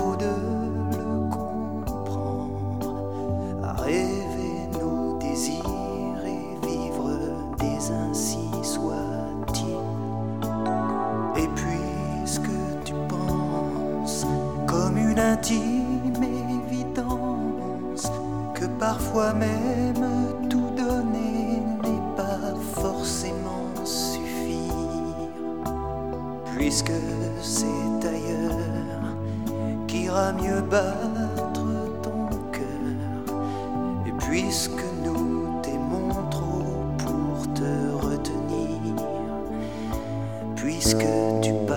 défaut de le comprendre, à rêver nos désirs et vivre des ainsi soit-il. Et puisque tu penses comme une intime évidence que parfois même tout donner n'est pas forcément suffire, puisque c'est ailleurs qu'ira mieux battre ton cœur, et puisque nous t'aimons trop pour te retenir, puisque tu pars.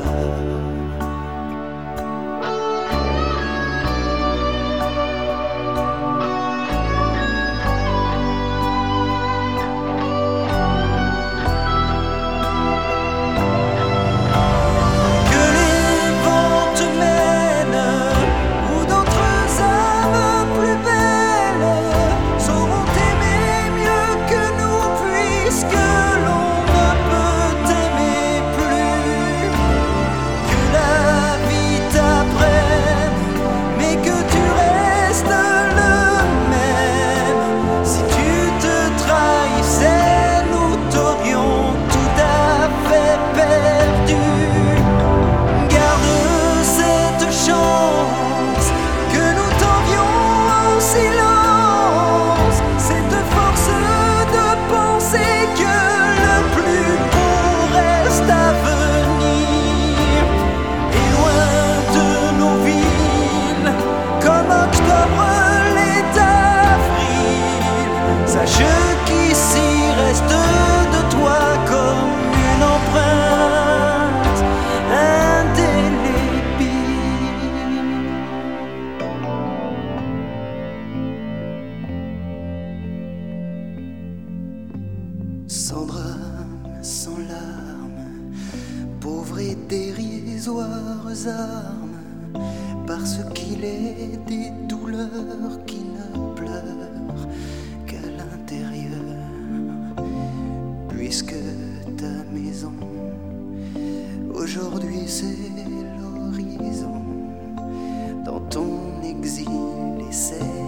Sans drame, sans larmes, pauvres et dérisoires armes, parce qu'il est des douleurs qui ne pleurent qu'à l'intérieur, puisque ta maison aujourd'hui c'est l'horizon, dans ton exil et c'est